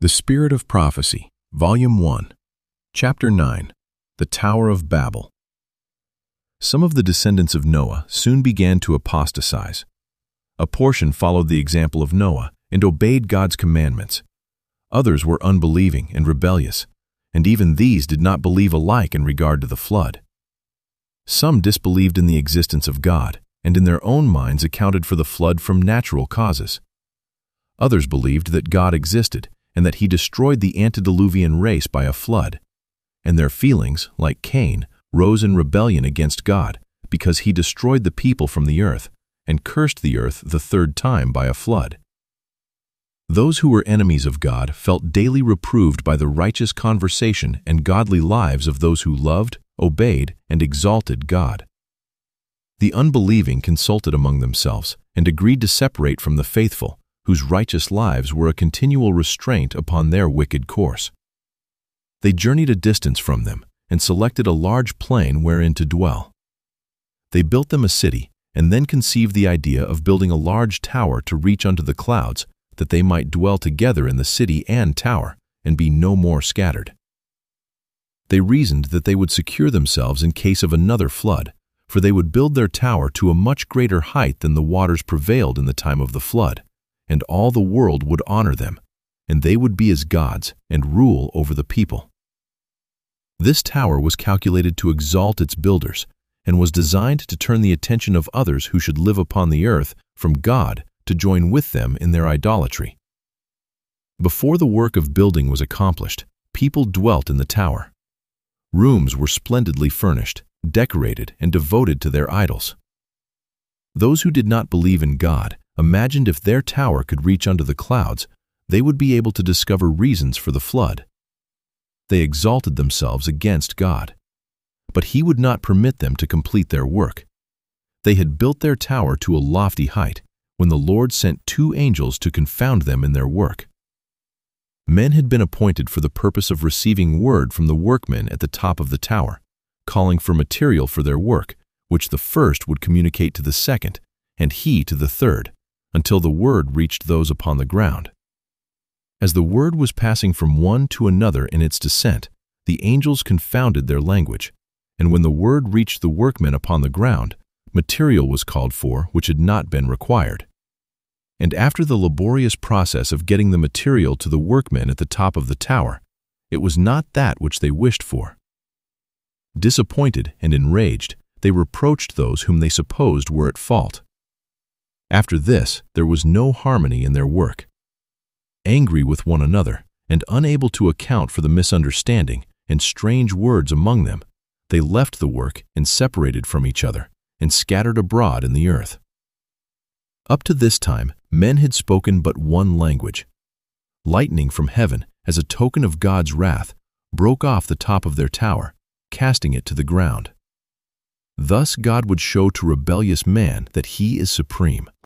The Spirit of Prophecy, Volume 1, Chapter 9, The Tower of Babel. Some of the descendants of Noah soon began to apostatize. A portion followed the example of Noah and obeyed God's commandments. Others were unbelieving and rebellious, and even these did not believe alike in regard to the flood. Some disbelieved in the existence of God, and in their own minds accounted for the flood from natural causes. Others believed that God existed, and that he destroyed the antediluvian race by a flood, and their feelings, like Cain, rose in rebellion against God because he destroyed the people from the earth and cursed the earth the third time by a flood. Those who were enemies of God felt daily reproved by the righteous conversation and godly lives of those who loved, obeyed, and exalted God. The unbelieving consulted among themselves and agreed to separate from the faithful, whose righteous lives were a continual restraint upon their wicked course. They journeyed a distance from them and selected a large plain wherein to dwell. They built them a city and then conceived the idea of building a large tower to reach unto the clouds, that they might dwell together in the city and tower and be no more scattered. They reasoned that they would secure themselves in case of another flood, for they would build their tower to a much greater height than the waters prevailed in the time of the flood, and all the world would honor them, and they would be as gods and rule over the people. This tower was calculated to exalt its builders, and was designed to turn the attention of others who should live upon the earth from God to join with them in their idolatry. Before the work of building was accomplished, people dwelt in the tower. Rooms were splendidly furnished, decorated, and devoted to their idols. Those who did not believe in God imagined if their tower could reach unto the clouds, they would be able to discover reasons for the flood. They exalted themselves against God, but he would not permit them to complete their work. They had built their tower to a lofty height, when the Lord sent 2 angels to confound them in their work. Men had been appointed for the purpose of receiving word from the workmen at the top of the tower, calling for material for their work, which the first would communicate to the second, and he to the third, until the word reached those upon the ground. As the word was passing from one to another in its descent, the angels confounded their language, and when the word reached the workmen upon the ground, material was called for which had not been required. And after the laborious process of getting the material to the workmen at the top of the tower, it was not that which they wished for. Disappointed and enraged, they reproached those whom they supposed were at fault. After this, there was no harmony in their work. Angry with one another, and unable to account for the misunderstanding and strange words among them, they left the work and separated from each other, and scattered abroad in the earth. Up to this time, men had spoken but one language. Lightning from heaven, as a token of God's wrath, broke off the top of their tower, casting it to the ground. Thus God would show to rebellious man that he is supreme.